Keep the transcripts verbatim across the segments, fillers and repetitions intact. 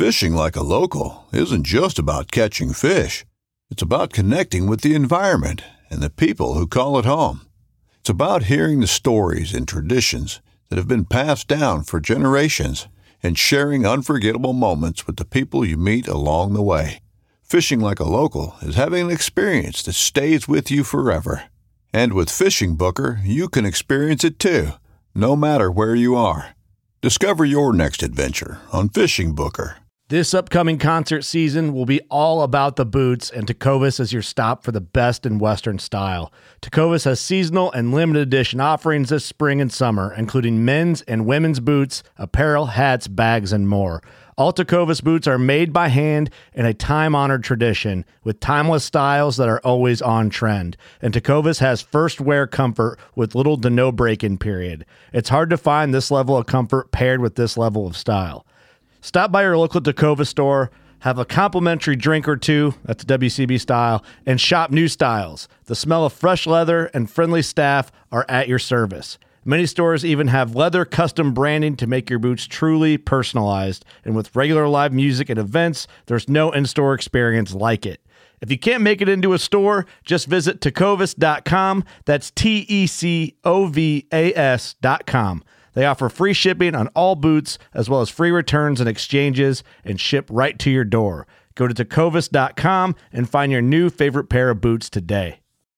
Fishing like a local isn't just about catching fish. It's about connecting with the environment and the people who call it home. It's about hearing the stories and traditions that have been passed down for generations and sharing unforgettable moments with the people you meet along the way. Fishing like a local is having an experience that stays with you forever. And with Fishing Booker, you can experience it too, no matter where you are. Discover your next adventure on Fishing Booker. This upcoming concert season will be all about the boots, and Tecovas is your stop for the best in Western style. Tecovas has seasonal and limited edition offerings this spring and summer, including men's and women's boots, apparel, hats, bags, and more. All Tecovas boots are made by hand in a time-honored tradition with timeless styles that are always on trend. And Tecovas has first wear comfort with little to no break-in period. It's hard to find this level of comfort paired with this level of style. Stop by your local Tecovas store, have a complimentary drink or two, that's W C B style, and shop new styles. The smell of fresh leather and friendly staff are at your service. Many stores even have leather custom branding to make your boots truly personalized. And with regular live music and events, there's no in-store experience like it. If you can't make it into a store, just visit tecovas dot com. That's T E C O V A S dot com. They offer free shipping on all boots, as well as free returns and exchanges, and ship right to your door. Go to tecovas dot com and find your new favorite pair of boots today.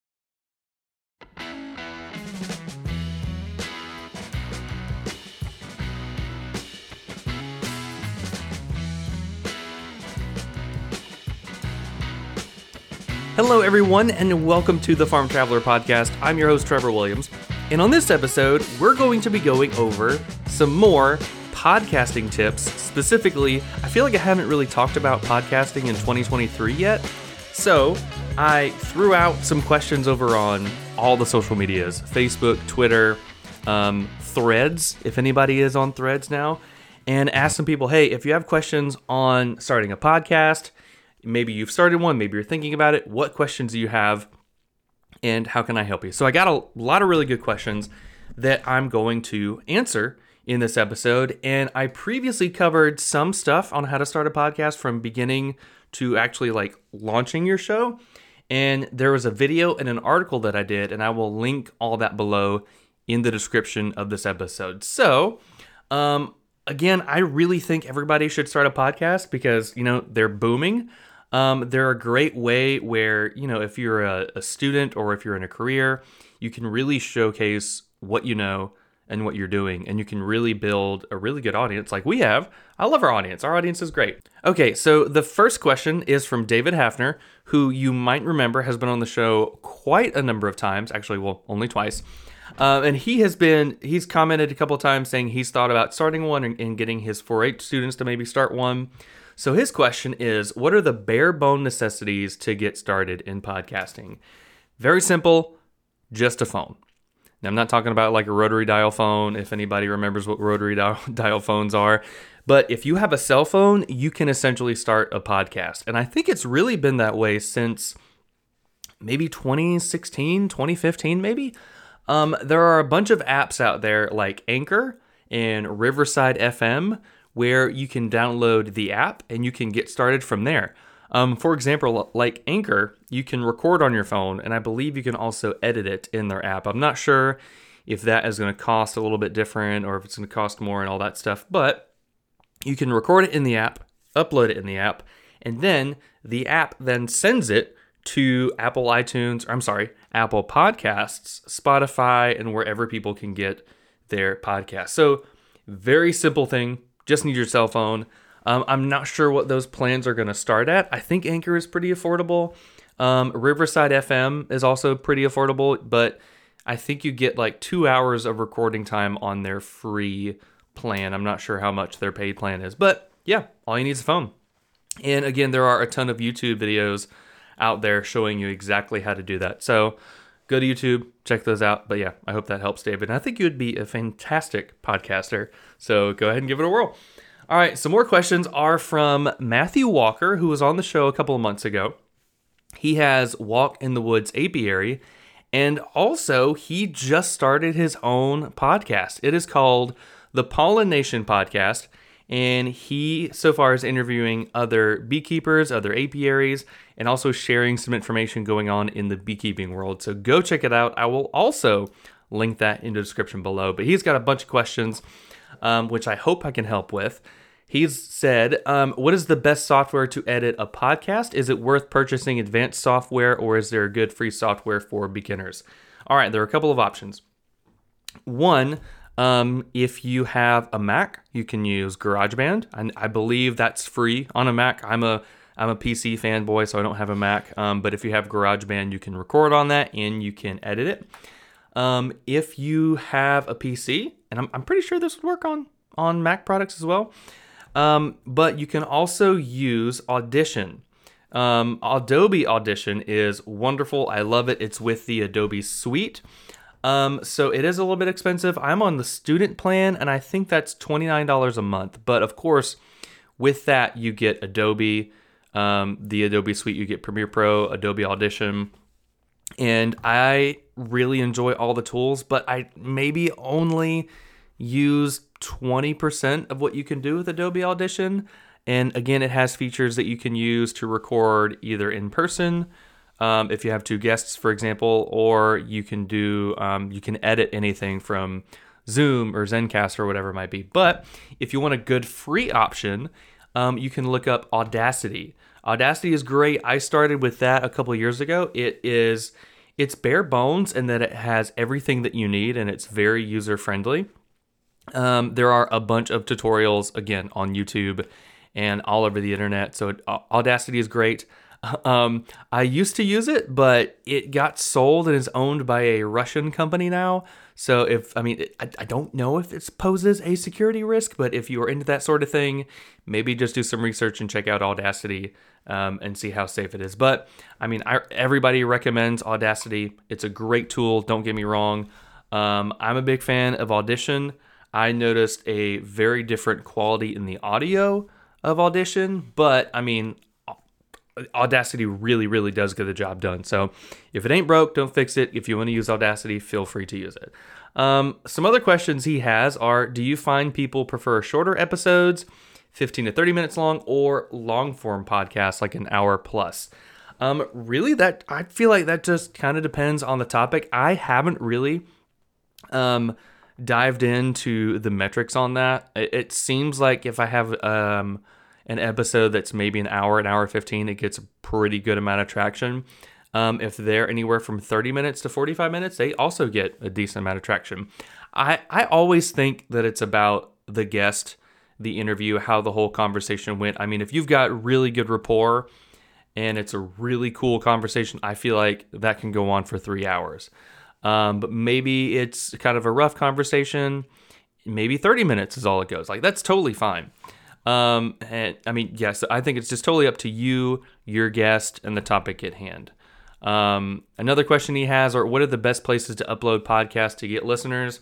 Hello, everyone, and welcome to the Farm Traveler Podcast. I'm your host, Trevor Williams. And on this episode, we're going to be going over some more podcasting tips. Specifically, I feel like I haven't really talked about podcasting in twenty twenty-three yet. So I threw out some questions over on all the social medias, Facebook, Twitter, um, Threads, if anybody is on Threads now, and asked some people, hey, if you have questions on starting a podcast, maybe you've started one, maybe you're thinking about it, what questions do you have? And how can I help you? So I got a lot of really good questions that I'm going to answer in this episode. And I previously covered some stuff on how to start a podcast from beginning to actually like launching your show. And there was a video and an article that I did, and I will link all that below in the description of this episode. So, um, again, I really think everybody should start a podcast because, you know, they're booming. Um, they're a great way where, you know, if you're a, a student or if you're in a career, you can really showcase what you know and what you're doing, and you can really build a really good audience like we have. I love our audience. Our audience is great. Okay, so the first question is from David Hafner, who you might remember has been on the show quite a number of times. Actually, well, only twice. Uh, and he has been, he's commented a couple of times saying he's thought about starting one and, and getting his four H students to maybe start one. So his question is, what are the bare bone necessities to get started in podcasting? Very simple, just a phone. Now, I'm not talking about like a rotary dial phone, if anybody remembers what rotary dial, dial phones are. But if you have a cell phone, you can essentially start a podcast. And I think it's really been that way since maybe twenty sixteen, twenty fifteen maybe. Um, there are a bunch of apps out there like Anchor and Riverside F M, where you can download the app and you can get started from there. Um, for example, like Anchor, you can record on your phone, and I believe you can also edit it in their app. I'm not sure if that is going to cost a little bit different or if it's going to cost more and all that stuff, but you can record it in the app, upload it in the app, and then the app then sends it to Apple iTunes, or I'm sorry, Apple Podcasts, Spotify, and wherever people can get their podcasts. So very simple thing. Just need your cell phone. Um, I'm not sure what those plans are going to start at. I think Anchor is pretty affordable. Um, Riverside F M is also pretty affordable, but I think you get like two hours of recording time on their free plan. I'm not sure how much their paid plan is, but yeah, all you need is a phone. And again, there are a ton of YouTube videos out there showing you exactly how to do that. So go to YouTube, check those out. But yeah, I hope that helps, David. And I think you would be a fantastic podcaster. So go ahead and give it a whirl. All right, some more questions are from Matthew Walker, who was on the show a couple of months ago. He has Walk in the Woods Apiary, and also he just started his own podcast. It is called the Pollination Podcast, And he so far is interviewing other beekeepers, other apiaries, and also sharing some information going on in the beekeeping world. So go check it out. I will also link that in the description below. But he's got a bunch of questions, um, which I hope I can help with. He's said, um, what is the best software to edit a podcast? Is it worth purchasing advanced software, or is there a good free software for beginners? All right, there are a couple of options. One, um, if you have a Mac, you can use GarageBand. And I believe that's free on a Mac. I'm a I'm a P C fanboy, so I don't have a Mac. Um, but if you have GarageBand, you can record on that and you can edit it. Um, if you have a P C, and I'm, I'm pretty sure this would work on, on Mac products as well. Um, but you can also use Audition. Um, Adobe Audition is wonderful. I love it. It's with the Adobe Suite. Um, so it is a little bit expensive. I'm on the student plan, and I think that's twenty-nine dollars a month. But of course, with that, you get Adobe, um, the Adobe Suite. You get Premiere Pro, Adobe Audition. And I really enjoy all the tools, but I maybe only use twenty percent of what you can do with Adobe Audition. And again, it has features that you can use to record either in person, um, if you have two guests, for example, or you can do, um, you can edit anything from Zoom or Zencastr or whatever it might be. But if you want a good free option, um, you can look up Audacity. Audacity is great. I started with that a couple of years ago. It is, it's bare bones in that it has everything that you need, and it's very user friendly. Um, there are a bunch of tutorials, again, on YouTube and all over the internet. So it, Audacity is great. Um, I used to use it, but it got sold and is owned by a Russian company now. So if, I mean, it, I, I don't know if it poses a security risk, but if you are into that sort of thing, maybe just do some research and check out Audacity um, and see how safe it is. But I mean, I, everybody recommends Audacity. It's a great tool. Don't get me wrong. Um, I'm a big fan of Audition. I noticed a very different quality in the audio of Audition, but I mean, Audacity really, really does get the job done. So if it ain't broke, don't fix it. If you want to use Audacity, feel free to use it. Um, some other questions he has are, do you find people prefer shorter episodes, fifteen to thirty minutes long, or long form podcasts like an hour plus? Um, really, that I feel like that just kind of depends on the topic. I haven't really um, dived into the metrics on that. It, it seems like if I have um, an episode that's maybe an hour, an hour fifteen, it gets a pretty good amount of traction. Um, if they're anywhere from thirty minutes to forty-five minutes, they also get a decent amount of traction. I, I always think that it's about the guest, the interview, how the whole conversation went. I mean, if you've got really good rapport and it's a really cool conversation, I feel like that can go on for three hours. Um, but maybe it's kind of a rough conversation. Maybe thirty minutes is all it goes. Like, that's totally fine. Um, and I mean, yes, I think it's just totally up to you, your guest, and the topic at hand. Um, another question he has are, what are the best places to upload podcasts to get listeners?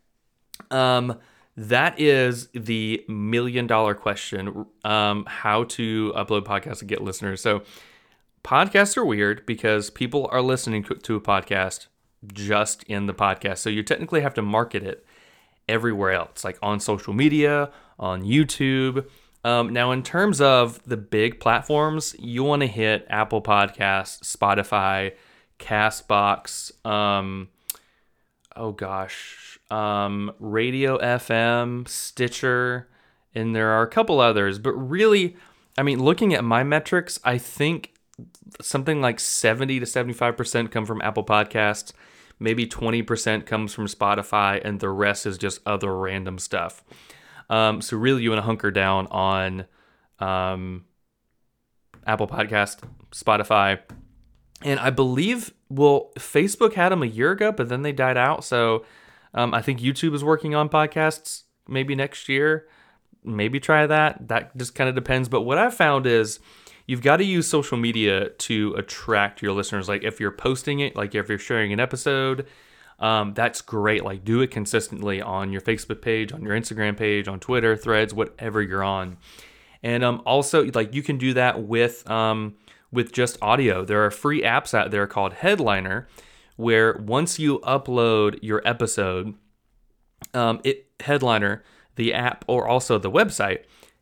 Um, that is the million dollar question, um, how to upload podcasts to get listeners. So podcasts are weird because people are listening to a podcast just in the podcast. So you technically have to market it everywhere else, like on social media, on YouTube. Um, now, in terms of the big platforms, you want to hit Apple Podcasts, Spotify, Castbox, um, oh gosh, um, Radio F M, Stitcher, and there are a couple others. But really, I mean, looking at my metrics, I think something like seventy to seventy-five percent come from Apple Podcasts. Maybe twenty percent comes from Spotify, and the rest is just other random stuff. Um, so really, you want to hunker down on um, Apple Podcast, Spotify, and I believe, well, Facebook had them a year ago, but then they died out. So um, I think YouTube is working on podcasts maybe next year. Maybe try that. That just kind of depends. But what I've found is you've got to use social media to attract your listeners. Like if you're posting it, like if you're sharing an episode, Um, that's great. Like, do it consistently on your Facebook page, on your Instagram page, on Twitter, Threads, whatever you're on. And um, also, like, you can do that with um, with just audio. There are free apps out there called Headliner, where once you upload your episode, um, it Headliner, the app, or also the website,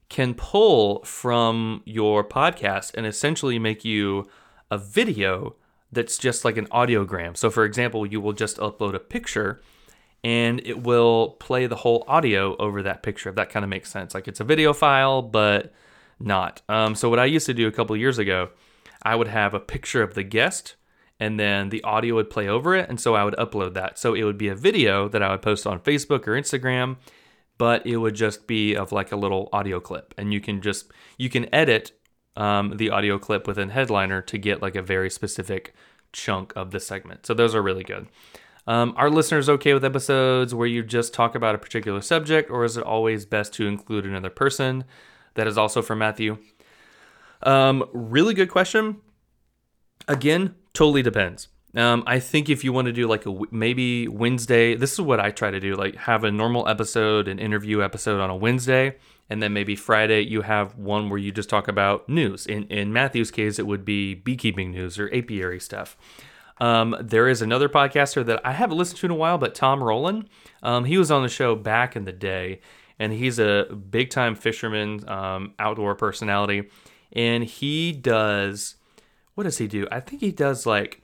can pull from your podcast and essentially make you a video that's just like an audiogram. So for example, you will just upload a picture and it will play the whole audio over that picture, if that kind of makes sense. Like it's a video file, but not. Um, so what I used to do a couple of years ago, I would have a picture of the guest and then the audio would play over it. And so I would upload that. So it would be a video that I would post on Facebook or Instagram, but it would just be of like a little audio clip. And you can just, you can edit um, the audio clip within Headliner to get like a very specific chunk of the segment. So those are really good. Um, are listeners okay with episodes where you just talk about a particular subject, or is it always best to include another person? That is also from Matthew. Um, really good question. Again, totally depends. Um, I think if you want to do like a maybe Wednesday, this is what I try to do, like have a normal episode, an interview episode on a Wednesday, and then maybe Friday you have one where you just talk about news. In in Matthew's case, it would be beekeeping news or apiary stuff. Um, there is another podcaster that I haven't listened to in a while, but Tom Rowland. Um, he was on the show back in the day, and he's a big-time fisherman, um, outdoor personality, and he does, what does he do? I think he does like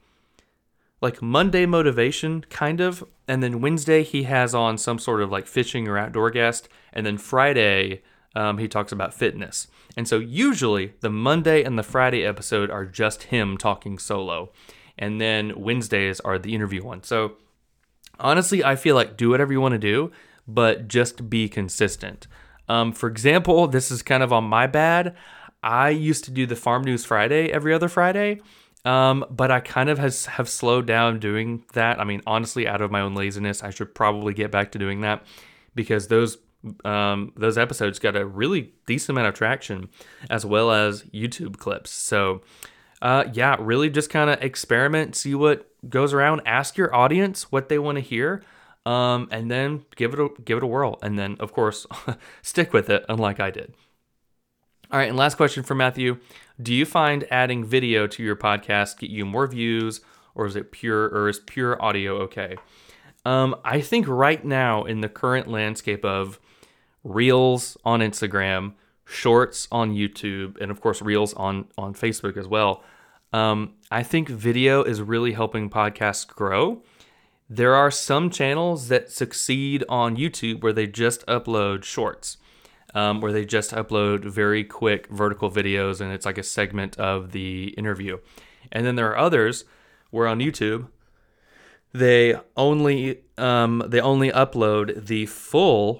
like Monday motivation, kind of, and then Wednesday he has on some sort of like fishing or outdoor guest, and then Friday um, he talks about fitness. And so usually the Monday and the Friday episode are just him talking solo. And then Wednesdays are the interview one. So honestly, I feel like do whatever you want to do, but just be consistent. Um, for example, this is kind of on my bad. I used to do the Farm News Friday every other Friday, um, but I kind of has, have slowed down doing that. I mean, honestly, out of my own laziness, I should probably get back to doing that because those um, those episodes got a really decent amount of traction as well as YouTube clips. So Uh, yeah, really just kind of experiment, see what goes around, ask your audience what they want to hear, um, and then give it a, give it a whirl. And then, of course, stick with it, unlike I did. All right, and last question from Matthew. Do you find adding video to your podcast get you more views, or is it pure, or is pure audio okay? Um, I think right now in the current landscape of Reels on Instagram, Shorts on YouTube, and of course Reels on, on Facebook as well, Um, I think video is really helping podcasts grow. There are some channels that succeed on YouTube where they just upload shorts, um, where they just upload very quick vertical videos and it's like a segment of the interview. And then there are others where on YouTube, they only um, they only upload the full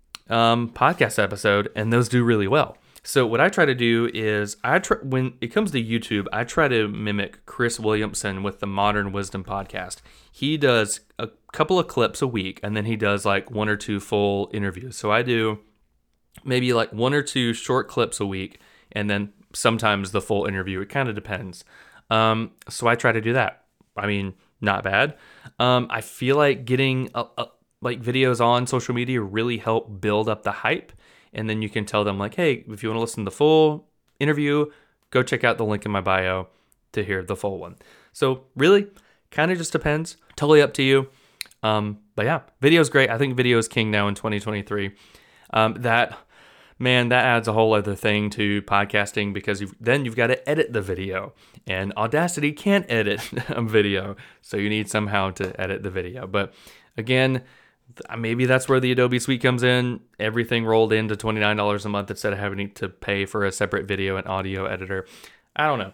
um, podcast episode, and those do really well. So what I try to do is, I try, when it comes to YouTube, I try to mimic Chris Williamson with the Modern Wisdom podcast. He does a couple of clips a week, and then he does like one or two full interviews. So I do maybe like one or two short clips a week, and then sometimes the full interview. It kind of depends. Um, so I try to do that. I mean, not bad. Um, I feel like getting a, a, like videos on social media really help build up the hype. And then you can tell them like, hey, if you want to listen to the full interview, go check out the link in my bio to hear the full one. So really, kind of just depends. Totally up to you. Um, but yeah, video is great. I think video is king now in twenty twenty-three. Um, that, man, that adds a whole other thing to podcasting because you've, then you've got to edit the video. And Audacity can't edit a video. So you need somehow to edit the video. But again, maybe that's where the Adobe Suite comes in. Everything rolled into twenty-nine dollars a month instead of having to pay for a separate video and audio editor. I don't know.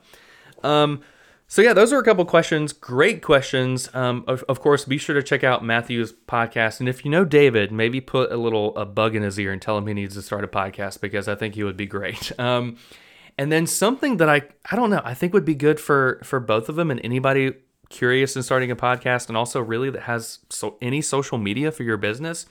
Um, so yeah, those are a couple questions. Great questions. Um, of, of course, be sure to check out Matthew's podcast. And if you know David, maybe put a little a bug in his ear and tell him he needs to start a podcast because I think he would be great. Um, and then something that I, I don't know, I think would be good for, for both of them and anybody curious in starting a podcast and also really that has so any social media for your business.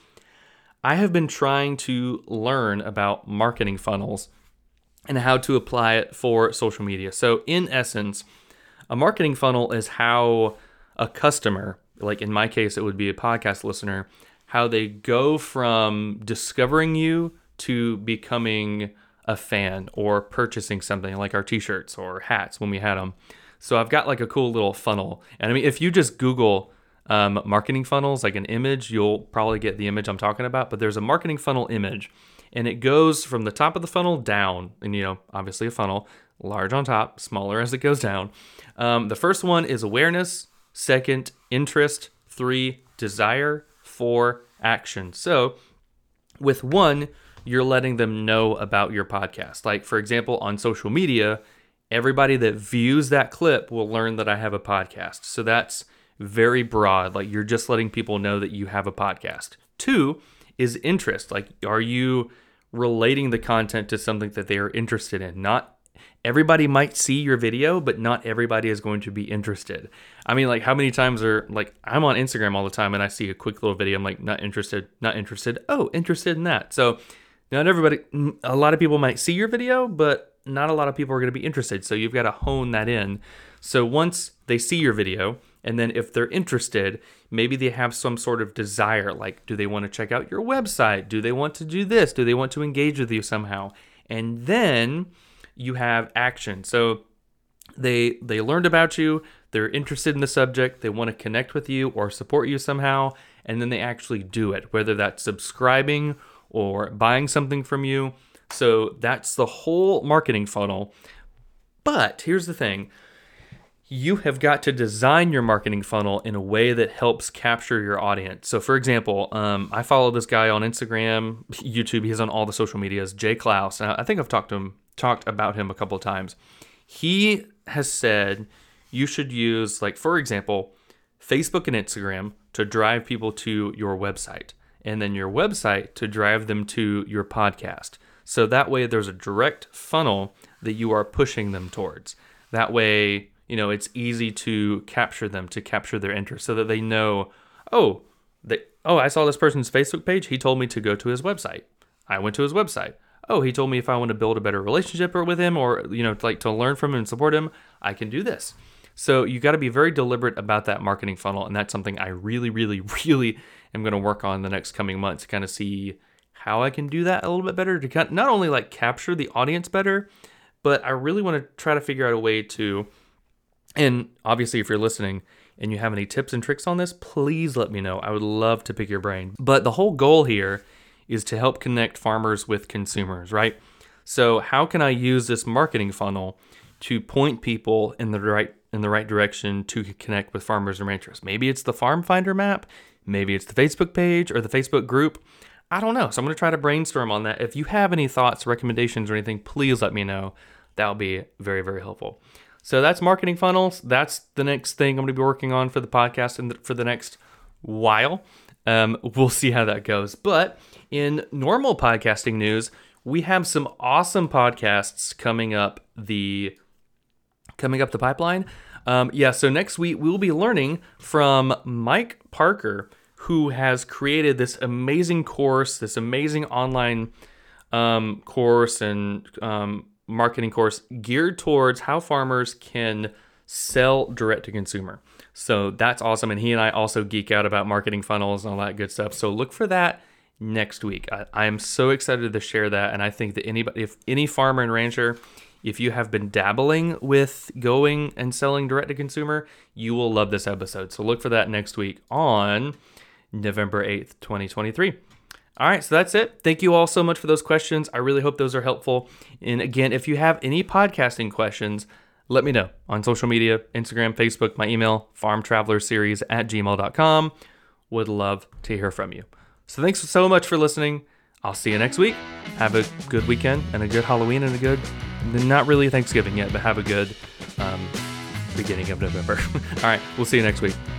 I have been trying to learn about marketing funnels and how to apply it for social media. So in essence, a marketing funnel is how a customer, like in my case, it would be a podcast listener, how they go from discovering you to becoming a fan or purchasing something like our t-shirts or hats when we had them. So I've got like a cool little funnel. And I mean, if you just Google um, marketing funnels, like an image, you'll probably get the image I'm talking about. But there's a marketing funnel image. And it goes from the top of the funnel down, and you know, obviously a funnel, large on top, smaller as it goes down. Um, the first one is awareness, second, interest, three, desire, four, action. So with one, you're letting them know about your podcast. Like, for example, on social media, everybody that views that clip will learn that I have a podcast. So that's very broad. Like, you're just letting people know that you have a podcast. Two is interest. Like, are you relating the content to something that they are interested in? Not everybody might see your video, but not everybody is going to be interested. I mean, like, how many times are, like, I'm on Instagram all the time and I see a quick little video. I'm like, not interested, not interested. Oh, interested in that. So not everybody, a lot of people might see your video, but not a lot of people are going to be interested. So you've got to hone that in. So once they see your video, and then if they're interested, maybe they have some sort of desire, like, do they want to check out your website? Do they want to do this? Do they want to engage with you somehow? And then you have action. So they they learned about you, they're interested in the subject, they want to connect with you or support you somehow, and then they actually do it, whether that's subscribing or buying something from you. So that's the whole marketing funnel. But here's the thing. You have got to design your marketing funnel in a way that helps capture your audience. So for example, um, I follow this guy on Instagram, YouTube, he's on all the social medias, Jay Klaus. And I think I've talked to him, talked about him a couple of times. He has said you should use, like, for example, Facebook and Instagram to drive people to your website, and then your website to drive them to your podcast. So that way there's a direct funnel that you are pushing them towards. That way, you know, it's easy to capture them, to capture their interest, so that they know, oh, they, oh, I saw this person's Facebook page. He told me to go to his website. I went to his website. Oh, he told me if I want to build a better relationship with him, or, you know, like to learn from him and support him, I can do this. So you got to be very deliberate about that marketing funnel. And that's something I really, really, really am going to work on the next coming months to kind of see how I can do that a little bit better, to kind of not only like capture the audience better, but I really want to try to figure out a way to, and obviously if you're listening and you have any tips and tricks on this, please let me know. I would love to pick your brain. But the whole goal here is to help connect farmers with consumers, right? So how can I use this marketing funnel to point people in the right in the right direction to connect with farmers and ranchers? Maybe it's the Farm Finder map, maybe it's the Facebook page or the Facebook group. I don't know. So I'm going to try to brainstorm on that. If you have any thoughts, recommendations, or anything, please let me know. That'll be very, very helpful. So that's marketing funnels. That's the next thing I'm going to be working on for the podcast and for the next while. Um, we'll see how that goes. But in normal podcasting news, we have some awesome podcasts coming up the coming up the pipeline. Um, yeah, so next week we'll be learning from Mike Parker, who has created this amazing course, this amazing online um, course and um, marketing course geared towards how farmers can sell direct to consumer. So that's awesome. And he and I also geek out about marketing funnels and all that good stuff. So look for that next week. I, I am so excited to share that. And I think that anybody, if any farmer and rancher, if you have been dabbling with going and selling direct to consumer, you will love this episode. So look for that next week on November eighth, twenty twenty-three. All right, so that's it. Thank you all so much for those questions. I really hope those are helpful. And again, if you have any podcasting questions, let me know on social media, Instagram, Facebook, my email, farmtravelerseries at gmail dot com. Would love to hear from you. So thanks so much for listening. I'll see you next week. Have a good weekend and a good Halloween and a good, not really Thanksgiving yet, but have a good um, beginning of November. All right, we'll see you next week.